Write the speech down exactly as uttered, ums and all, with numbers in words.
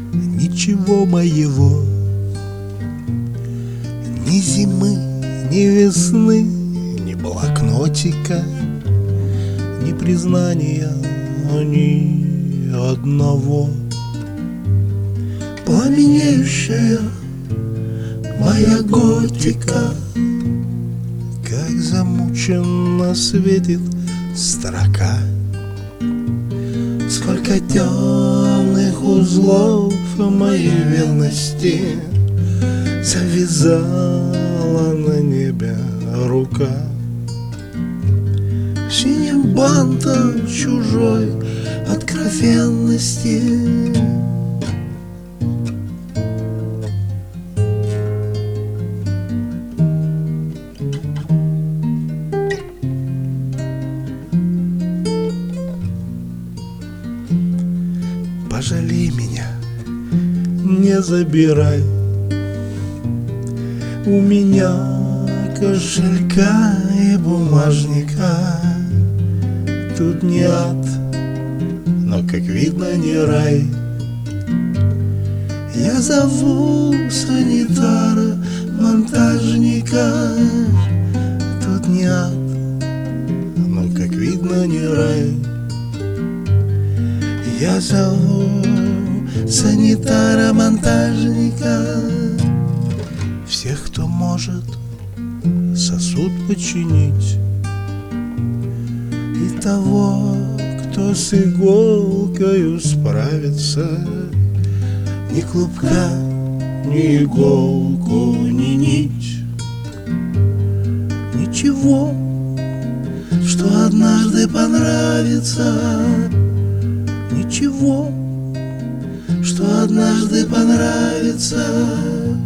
ничего моего. Ни зимы, ни весны, ни блокнотика, ни признания, ни одного. Пламенеющая моя готика, как замученно светит строка. Сколько темных узлов моей верности завязала на небе рука. Синим бантом чужой откровенности пожалей меня, не забирай у меня кошелька и бумажника. Тут не ад, но, как видно, не рай. Я зову санитара, монтажника. Тут не ад, но, как видно, не рай. Я зову санитара, монтажника, всех, кто может сосуд починить, и того, кто с иголкою справится. Ни клубка, ни иголку, ни нить, ничего, что однажды понравится. Ничего, что однажды понравится.